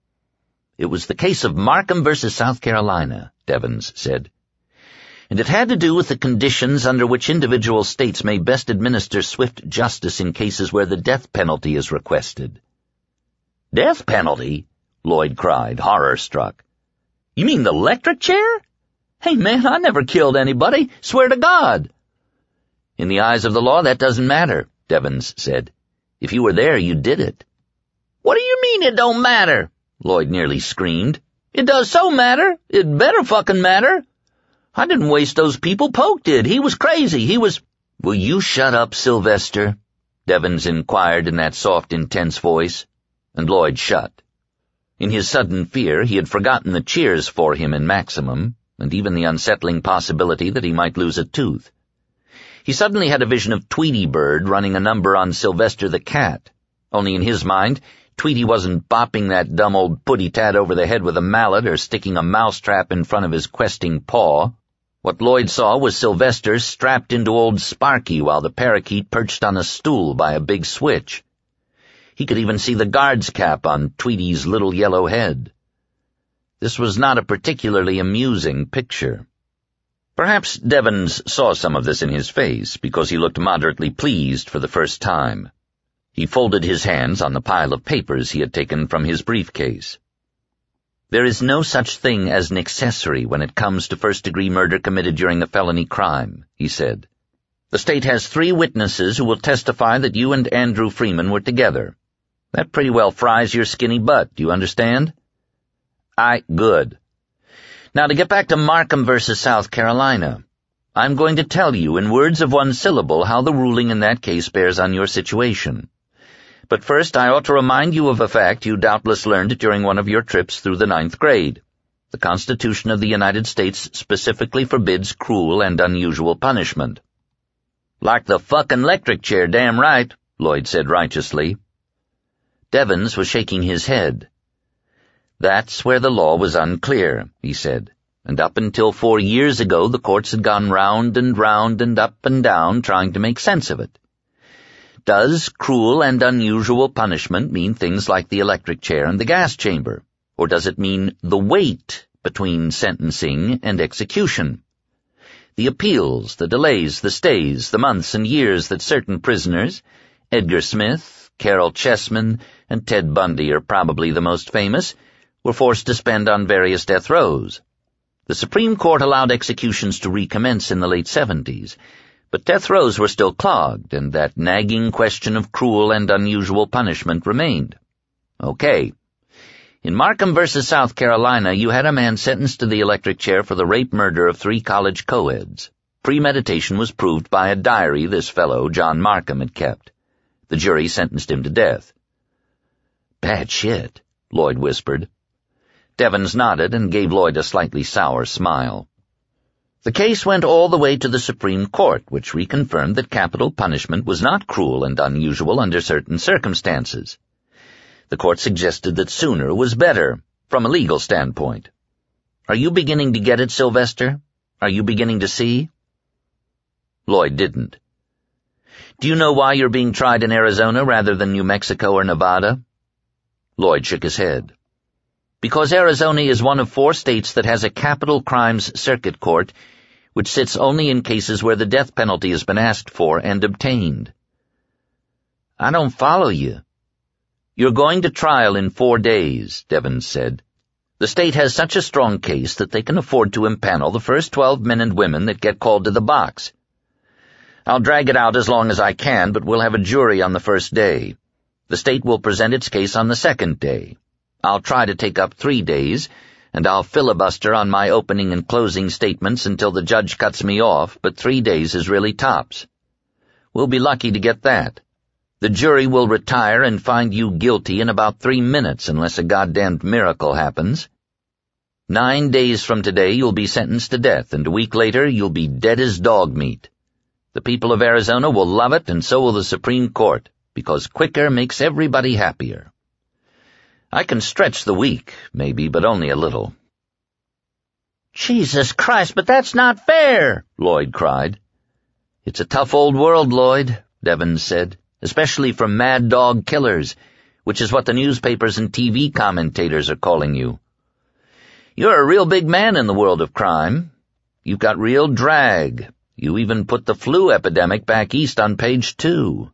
"It was the case of Markham versus South Carolina," Devens said. "And it had to do with the conditions under which individual states may best administer swift justice in cases where the death penalty is requested." "Death penalty?" Lloyd cried, horror-struck. "You mean the electric chair? Hey, man, I never killed anybody. Swear to God." "In the eyes of the law, that doesn't matter," Devens said. "If you were there, you did it." "What do you mean it don't matter?" Lloyd nearly screamed. "It does so matter. It better fucking matter. I didn't waste those people. Poke did. He was crazy. He was—" "Will you shut up, Sylvester?" Devens inquired in that soft, intense voice, and Lloyd shut. In his sudden fear, he had forgotten the cheers for him in Maximum, and even the unsettling possibility that he might lose a tooth. He suddenly had a vision of Tweety Bird running a number on Sylvester the cat, only in his mind, Tweety wasn't bopping that dumb old putty-tat over the head with a mallet or sticking a mousetrap in front of his questing paw. What Lloyd saw was Sylvester strapped into old Sparky while the parakeet perched on a stool by a big switch. He could even see the guard's cap on Tweety's little yellow head. This was not a particularly amusing picture. Perhaps Devens saw some of this in his face, because he looked moderately pleased for the first time. He folded his hands on the pile of papers he had taken from his briefcase. "There is no such thing as an accessory when it comes to first-degree murder committed during a felony crime," he said. "The state has three witnesses who will testify that you and Andrew Freeman were together. That pretty well fries your skinny butt, do you understand?" "Aye, good. Now to get back to Markham versus South Carolina. I'm going to tell you in words of one syllable how the ruling in that case bears on your situation. But first I ought to remind you of a fact you doubtless learned during one of your trips through the ninth grade. The Constitution of the United States specifically forbids cruel and unusual punishment." "Like the fucking electric chair, damn right," Lloyd said righteously. Devens was shaking his head. "That's where the law was unclear," he said, "and up until four years ago the courts had gone round and round and up and down trying to make sense of it. Does cruel and unusual punishment mean things like the electric chair and the gas chamber, or does it mean the wait between sentencing and execution? The appeals, the delays, the stays, the months and years that certain prisoners, Edgar Smith, Carol Chessman, and Ted Bundy are probably the most famous, were forced to spend on various death rows. The Supreme Court allowed executions to recommence in the late seventies, but death rows were still clogged, and that nagging question of cruel and unusual punishment remained. Okay. In Markham versus South Carolina, you had a man sentenced to the electric chair for the rape murder of three college co-eds. Premeditation was proved by a diary this fellow, John Markham, had kept. The jury sentenced him to death. "Bad shit," Lloyd whispered. Devens nodded and gave Lloyd a slightly sour smile. The case went all the way to the Supreme Court, which reconfirmed that capital punishment was not cruel and unusual under certain circumstances. The court suggested that sooner was better, from a legal standpoint. "Are you beginning to get it, Sylvester? Are you beginning to see?" Lloyd didn't. "Do you know why you're being tried in Arizona rather than New Mexico or Nevada?" Lloyd shook his head. "Because Arizona is one of four states that has a capital crimes circuit court which sits only in cases where the death penalty has been asked for and obtained." "I don't follow you." "You're going to trial in four days, Devens said. The state has such a strong case that they can afford to impanel the first twelve men and women that get called to the box. I'll drag it out as long as I can, but we'll have a jury on the first day. The state will present its case on the second day. I'll try to take up three days, and I'll filibuster on my opening and closing statements until the judge cuts me off, but three days is really tops. We'll be lucky to get that. The jury will retire and find you guilty in about three minutes unless a goddamned miracle happens. Nine days from today you'll be sentenced to death, and a week later you'll be dead as dog meat. The people of Arizona will love it, and so will the Supreme Court, because quicker makes everybody happier. I can stretch the week, maybe, but only a little." "Jesus Christ, but that's not fair!" Lloyd cried. "It's a tough old world, Lloyd," Devens said, "especially for mad dog killers, which is what the newspapers and T V commentators are calling you. You're a real big man in the world of crime. You've got real drag. You even put the flu epidemic back east on page two."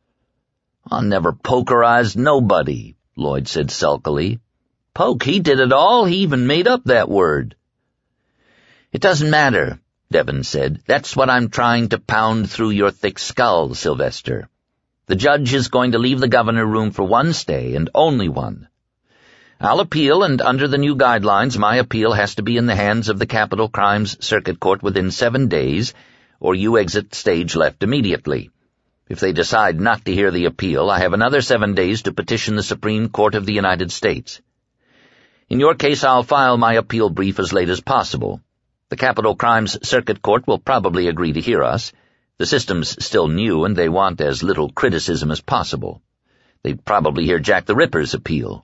"I never pokerized nobody," Lloyd said sulkily. "Poke, he did it all. He even made up that word." "It doesn't matter," Devens said. "That's what I'm trying to pound through your thick skull, Sylvester. The judge is going to leave the governor room for one stay, and only one. I'll appeal, and under the new guidelines, my appeal has to be in the hands of the Capital Crimes Circuit Court within seven days, or you exit stage left immediately. If they decide not to hear the appeal, I have another seven days to petition the Supreme Court of the United States. In your case, I'll file my appeal brief as late as possible. The Capital Crimes Circuit Court will probably agree to hear us. The system's still new, and they want as little criticism as possible. They'd probably hear Jack the Ripper's appeal."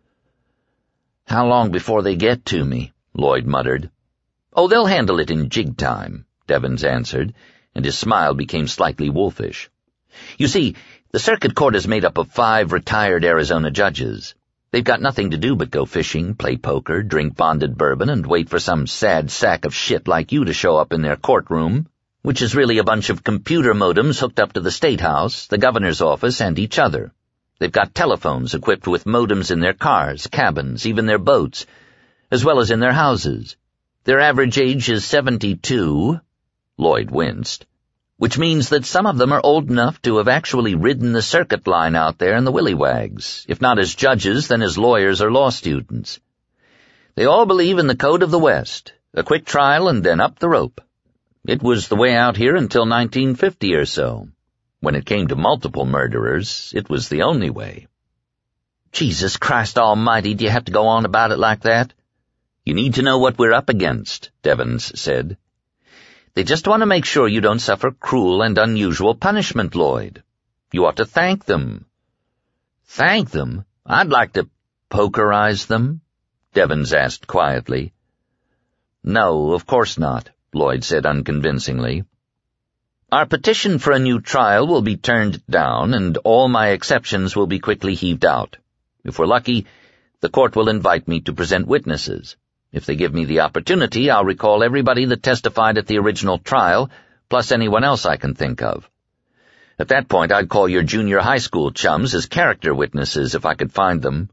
"How long before they get to me?" Lloyd muttered. "Oh, they'll handle it in jig time," Devens answered, and his smile became slightly wolfish. "You see, the circuit court is made up of five retired Arizona judges. They've got nothing to do but go fishing, play poker, drink bonded bourbon, and wait for some sad sack of shit like you to show up in their courtroom, which is really a bunch of computer modems hooked up to the State House, the governor's office, and each other. They've got telephones equipped with modems in their cars, cabins, even their boats, as well as in their houses. Their average age is seventy-two, Lloyd winced, which means that some of them are old enough to have actually ridden the circuit line out there in the willywags, if not as judges, then as lawyers or law students. They all believe in the Code of the West, a quick trial and then up the rope. It was the way out here until nineteen fifty or so. When it came to multiple murderers, it was the only way." "Jesus Christ almighty, do you have to go on about it like that?" "You need to know what we're up against," Devens said. "They just want to make sure you don't suffer cruel and unusual punishment, Lloyd. You ought to thank them." "Thank them? I'd like to pokerize them?" Devens asked quietly. "No, of course not," Lloyd said unconvincingly. "Our petition for a new trial will be turned down, and all my exceptions will be quickly heaved out. If we're lucky, the court will invite me to present witnesses. If they give me the opportunity, I'll recall everybody that testified at the original trial, plus anyone else I can think of. At that point, I'd call your junior high school chums as character witnesses if I could find them."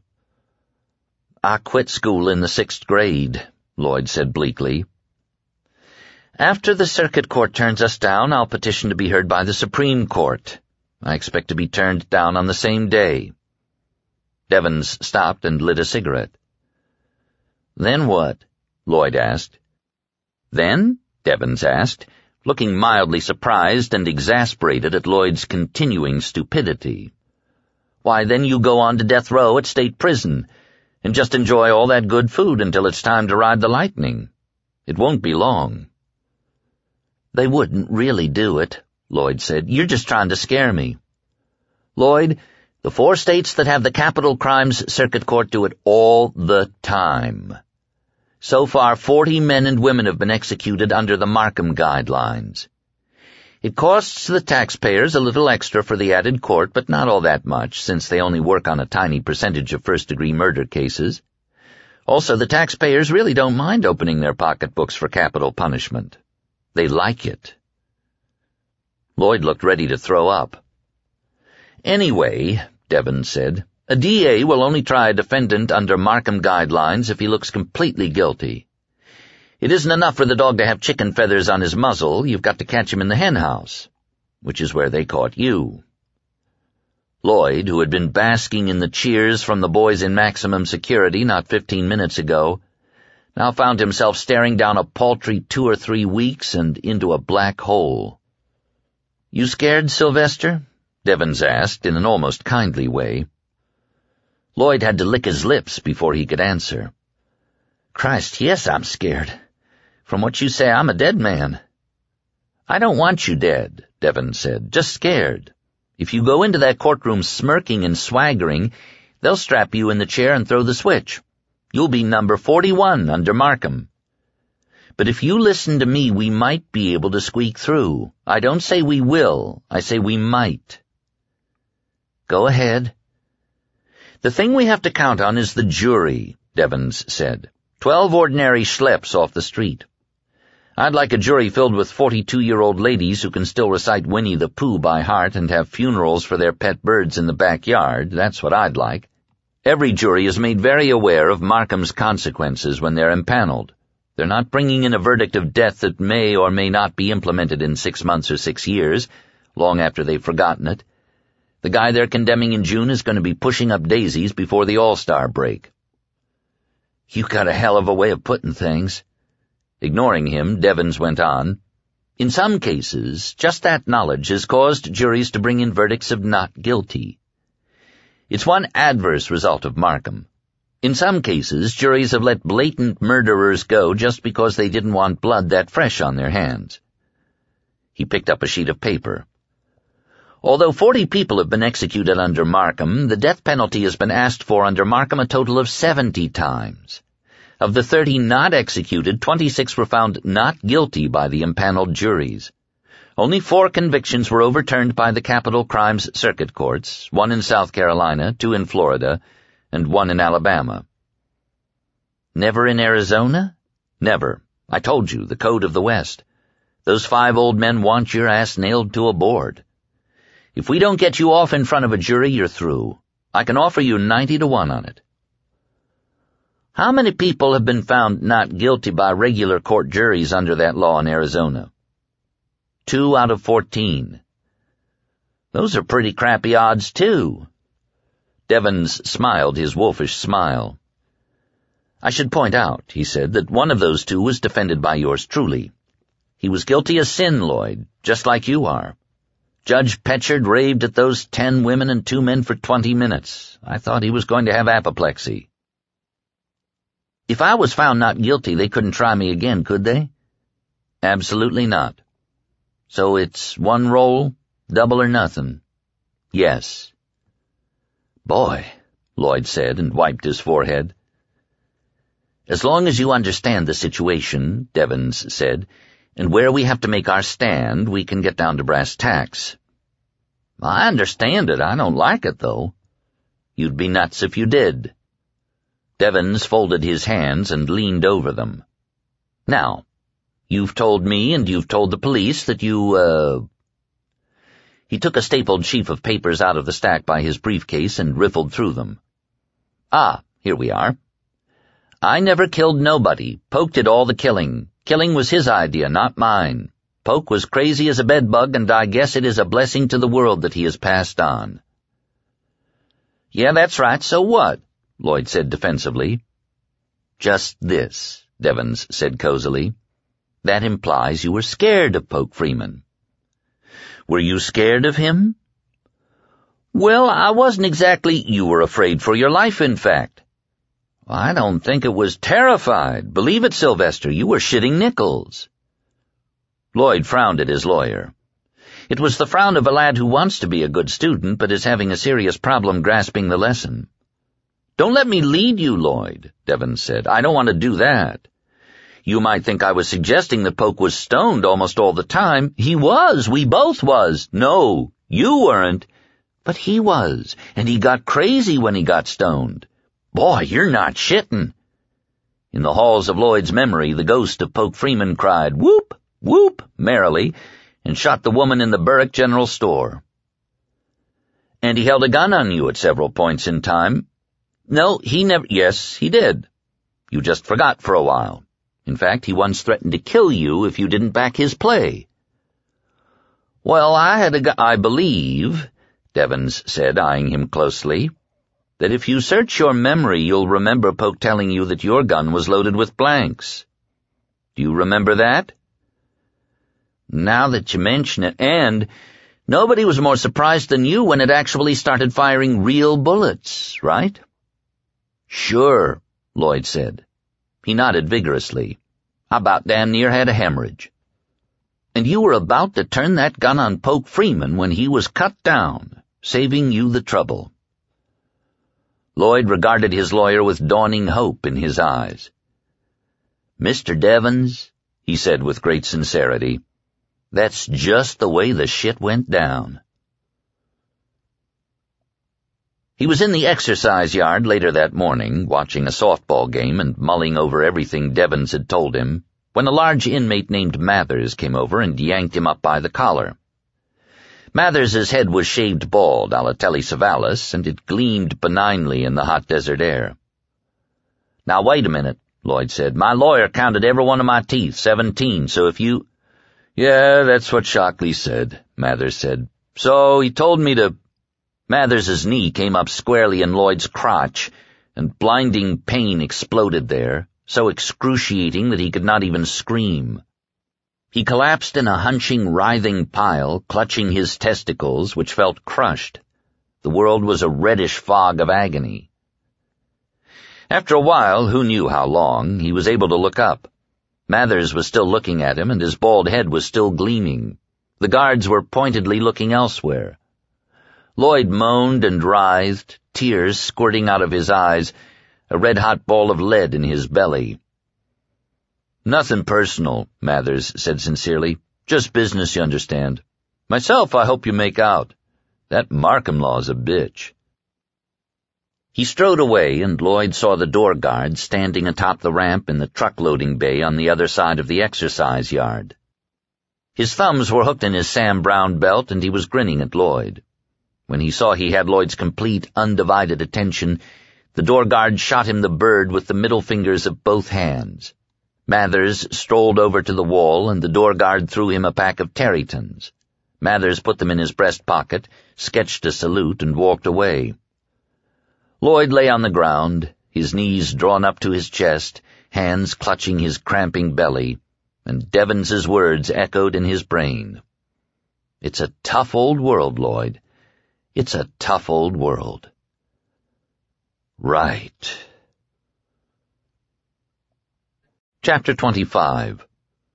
"I quit school in the sixth grade," Lloyd said bleakly. "After the circuit court turns us down, I'll petition to be heard by the Supreme Court. I expect to be turned down on the same day." Devens stopped and lit a cigarette. "Then what?" Lloyd asked. "Then?" Devens asked. looking mildly surprised and exasperated at Lloyd's continuing stupidity. "Why, then you go on to death row at state prison, and just enjoy all that good food until it's time to ride the lightning. It won't be long." "They wouldn't really do it," Lloyd said. "You're just trying to scare me." "Lloyd, the four states that have the capital crimes circuit court do it all the time. So far, forty men and women have been executed under the Markham guidelines. It costs the taxpayers a little extra for the added court, but not all that much, since they only work on a tiny percentage of first-degree murder cases. Also, the taxpayers really don't mind opening their pocketbooks for capital punishment. They like it." Lloyd looked ready to throw up. "Anyway," Devon said, "a D A will only try a defendant under Markham guidelines if he looks completely guilty. It isn't enough for the dog to have chicken feathers on his muzzle, you've got to catch him in the henhouse, which is where they caught you." Lloyd, who had been basking in the cheers from the boys in maximum security not fifteen minutes ago, now found himself staring down a paltry two or three weeks and into a black hole. "You scared, Sylvester?" Devons asked in an almost kindly way. Lloyd had to lick his lips before he could answer. "Christ, yes, I'm scared. From what you say, I'm a dead man." "I don't want you dead," Devon said, "just scared. If you go into that courtroom smirking and swaggering, they'll strap you in the chair and throw the switch. You'll be number forty-one under Markham. But if you listen to me, we might be able to squeak through. I don't say we will, I say we might." "Go ahead." "The thing we have to count on is the jury," Devons said. Twelve ordinary schleps off the street. I'd like a jury filled with forty-two-year-old ladies who can still recite Winnie the Pooh by heart and have funerals for their pet birds in the backyard. That's what I'd like. Every jury is made very aware of Markham's consequences when they're impaneled. They're not bringing in a verdict of death that may or may not be implemented in six months or six years, long after they've forgotten it. The guy they're condemning in June is going to be pushing up daisies before the All-Star break. "You got a hell of a way of putting things." Ignoring him, Devons went on, "In some cases, just that knowledge has caused juries to bring in verdicts of not guilty. It's one adverse result of Markham. In some cases, juries have let blatant murderers go just because they didn't want blood that fresh on their hands." He picked up a sheet of paper. "Although forty people have been executed under Markham, the death penalty has been asked for under Markham a total of seventy times. Of the thirty not executed, twenty-six were found not guilty by the impaneled juries. Only four convictions were overturned by the capital crimes circuit courts, one in South Carolina, two in Florida, and one in Alabama." "Never in Arizona?" "Never. I told you, the code of the West. Those five old men want your ass nailed to a board. If we don't get you off in front of a jury, you're through. I can offer you ninety to one on it." "How many people have been found not guilty by regular court juries under that law in Arizona?" Two out of fourteen. "Those are pretty crappy odds, too." Devons smiled his wolfish smile. "I should point out," he said, "that one of those two was defended by yours truly. He was guilty as sin, Lloyd, just like you are. Judge Petchard raved at those ten women and two men for twenty minutes. I thought he was going to have apoplexy." "If I was found not guilty, they couldn't try me again, could they?" "Absolutely not." "So it's one roll, double or nothing?" "Yes." "Boy," Lloyd said and wiped his forehead. "As long as you understand the situation," Devons said, "and where we have to make our stand, we can get down to brass tacks." "I understand it. I don't like it, though." "You'd be nuts if you did." Devons folded his hands and leaned over them. "Now, you've told me and you've told the police that you, uh... He took a stapled sheaf of papers out of the stack by his briefcase and riffled through them. "Ah, here we are. I never killed nobody. Poke did all the killing. Killing was his idea, not mine. Poke was crazy as a bedbug, and I guess it is a blessing to the world that he has passed on." "Yeah, that's right, so what?" Lloyd said defensively. "Just this," Devons said cozily. that implies you were scared of Poke Freeman. Were you scared of him? Well, I wasn't exactly. You were afraid for your life, in fact. I don't think it was terrified. Believe it, Sylvester, you were shitting nickels. Lloyd frowned at his lawyer. It was the frown of a lad who wants to be a good student but is having a serious problem grasping the lesson. Don't let me lead you, Lloyd, Devens said. I don't want to do that. You might think I was suggesting that Poke was stoned almost all the time. He was. We both was. No, you weren't. But he was, and he got crazy when he got stoned. Boy, you're not shitting. In the halls of Lloyd's memory, the ghost of Poke Freeman cried, whoop, whoop, merrily, and shot the woman in the Burrick General Store. And he held a gun on you at several points in time. No, he never— Yes, he did. You just forgot for a while. In fact, he once threatened to kill you if you didn't back his play. Well, I had a gu- I believe, Devens said, eyeing him closely, that if you search your memory, you'll remember Poke telling you that your gun was loaded with blanks. Do you remember that? Now that you mention it, and nobody was more surprised than you when it actually started firing real bullets, right? Sure, Lloyd said. He nodded vigorously. I about damn near had a hemorrhage. And you were about to turn that gun on Poke Freeman when he was cut down, saving you the trouble. Lloyd regarded his lawyer with dawning hope in his eyes. Mister Devens, he said with great sincerity, that's just the way the shit went down. He was in the exercise yard later that morning, watching a softball game and mulling over everything Devens had told him, when a large inmate named Mathers came over and yanked him up by the collar. Mathers's head was shaved bald a la Telly Savalas, and it gleamed benignly in the hot desert air. Now wait a minute, Lloyd said. My lawyer counted every one of my teeth, seventeen, so if you— Yeah, that's what Shockley said, Mathers said. So he told me to— Mathers's knee came up squarely in Lloyd's crotch, and blinding pain exploded there, so excruciating that he could not even scream. He collapsed in a hunching, writhing pile, clutching his testicles, which felt crushed. The world was a reddish fog of agony. After a while, who knew how long, he was able to look up. Mathers was still looking at him, and his bald head was still gleaming. The guards were pointedly looking elsewhere. Lloyd moaned and writhed, tears squirting out of his eyes, a red-hot ball of lead in his belly. Nothing personal, Mathers said sincerely. Just business, you understand. Myself, I hope you make out. That Markham law's a bitch. He strode away, and Lloyd saw the door guard standing atop the ramp in the truck-loading bay on the other side of the exercise yard. His thumbs were hooked in his Sam Brown belt, and he was grinning at Lloyd. When he saw he had Lloyd's complete, undivided attention, the door guard shot him the bird with the middle fingers of both hands. Mathers strolled over to the wall, and the door guard threw him a pack of Terrytons. Mathers put them in his breast pocket, sketched a salute, and walked away. Lloyd lay on the ground, his knees drawn up to his chest, hands clutching his cramping belly, and Devens's words echoed in his brain. It's a tough old world, Lloyd. It's a tough old world. Right. Chapter twenty-five.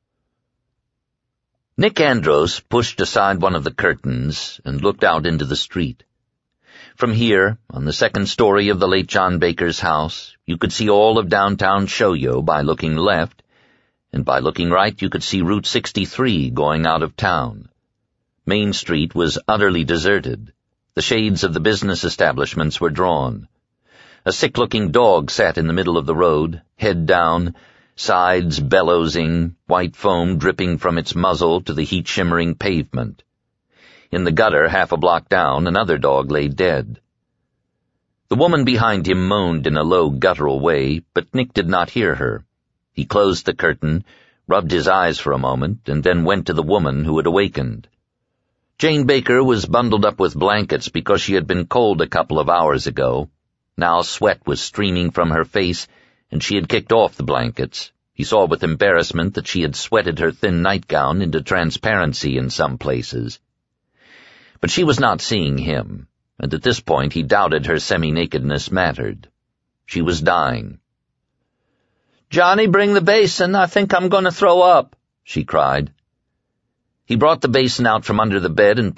Nick Andros pushed aside one of the curtains and looked out into the street. From here, on the second story of the late John Baker's house, you could see all of downtown Shoyo by looking left, and by looking right you could see Route sixty-three going out of town. Main Street was utterly deserted. The shades of the business establishments were drawn. A sick-looking dog sat in the middle of the road, head down, sides bellowsing, white foam dripping from its muzzle to the heat-shimmering pavement. In the gutter, half a block down, another dog lay dead. The woman behind him moaned in a low, guttural way, but Nick did not hear her. He closed the curtain, rubbed his eyes for a moment, and then went to the woman who had awakened. Jane Baker was bundled up with blankets because she had been cold a couple of hours ago. Now sweat was streaming from her face, and she had kicked off the blankets. He saw with embarrassment that she had sweated her thin nightgown into transparency in some places. But she was not seeing him, and at this point he doubted her semi-nakedness mattered. She was dying. "Johnny, bring the basin. I think I'm going to throw up," she cried. He brought the basin out from under the bed and